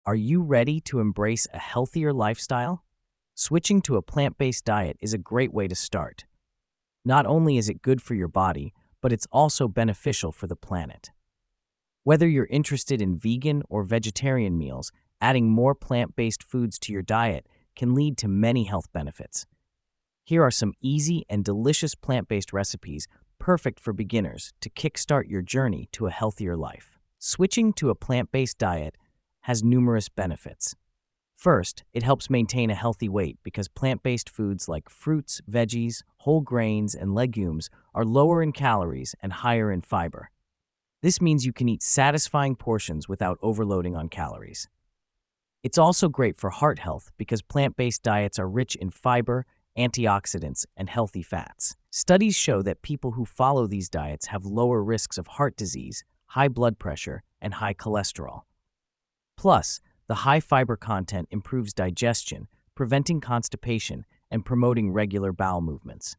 Are you ready to embrace a healthier lifestyle? Switching to a plant-based diet is a great way to start. Not only is it good for your body, but it's also beneficial for the planet. Whether you're interested in vegan or vegetarian meals, adding more plant-based foods to your diet can lead to many health benefits. Here are some easy and delicious plant-based recipes perfect for beginners to kickstart your journey to a healthier life. Switching to a plant-based diet has numerous benefits. First, it helps maintain a healthy weight because plant-based foods like fruits, veggies, whole grains, and legumes are lower in calories and higher in fiber. This means you can eat satisfying portions without overloading on calories. It's also great for heart health because plant-based diets are rich in fiber, antioxidants, and healthy fats. Studies show that people who follow these diets have lower risks of heart disease, high blood pressure, and high cholesterol. Plus, the high fiber content improves digestion, preventing constipation and promoting regular bowel movements.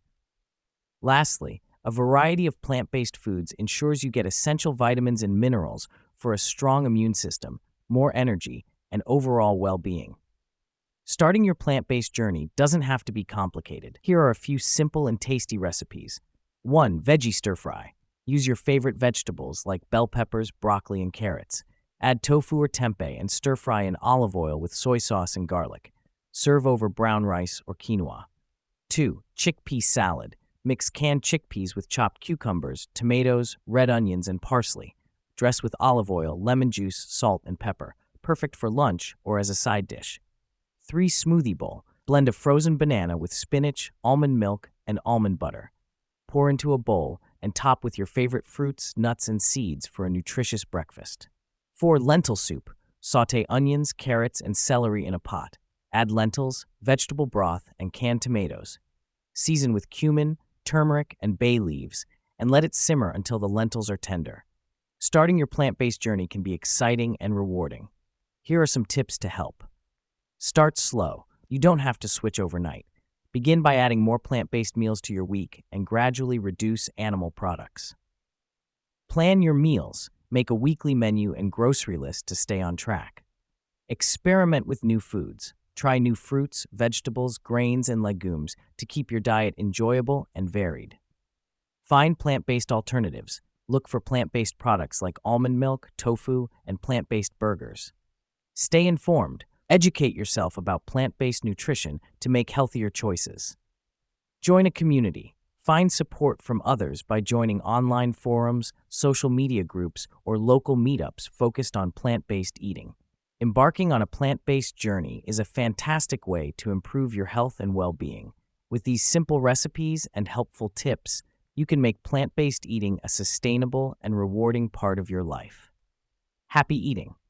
Lastly, a variety of plant-based foods ensures you get essential vitamins and minerals for a strong immune system, more energy, and overall well-being. Starting your plant-based journey doesn't have to be complicated. Here are a few simple and tasty recipes. 1. Veggie stir-fry. Use your favorite vegetables like bell peppers, broccoli, and carrots. Add tofu or tempeh and stir-fry in olive oil with soy sauce and garlic. Serve over brown rice or quinoa. 2. Chickpea salad. Mix canned chickpeas with chopped cucumbers, tomatoes, red onions, and parsley. Dress with olive oil, lemon juice, salt, and pepper. Perfect for lunch or as a side dish. 3. Smoothie bowl. Blend a frozen banana with spinach, almond milk, and almond butter. Pour into a bowl and top with your favorite fruits, nuts, and seeds for a nutritious breakfast. 4. Lentil soup. Sauté onions, carrots, and celery in a pot. Add lentils, vegetable broth, and canned tomatoes. Season with cumin, turmeric, and bay leaves, and let it simmer until the lentils are tender. Starting your plant-based journey can be exciting and rewarding. Here are some tips to help. Start slow. You don't have to switch overnight. Begin by adding more plant-based meals to your week and gradually reduce animal products. Plan your meals. Make a weekly menu and grocery list to stay on track. Experiment with new foods. Try new fruits, vegetables, grains, and legumes to keep your diet enjoyable and varied. Find plant-based alternatives. Look for plant-based products like almond milk, tofu, and plant-based burgers. Stay informed. Educate yourself about plant-based nutrition to make healthier choices. Join a community. Find support from others by joining online forums, social media groups, or local meetups focused on plant-based eating. Embarking on a plant-based journey is a fantastic way to improve your health and well-being. With these simple recipes and helpful tips, you can make plant-based eating a sustainable and rewarding part of your life. Happy eating!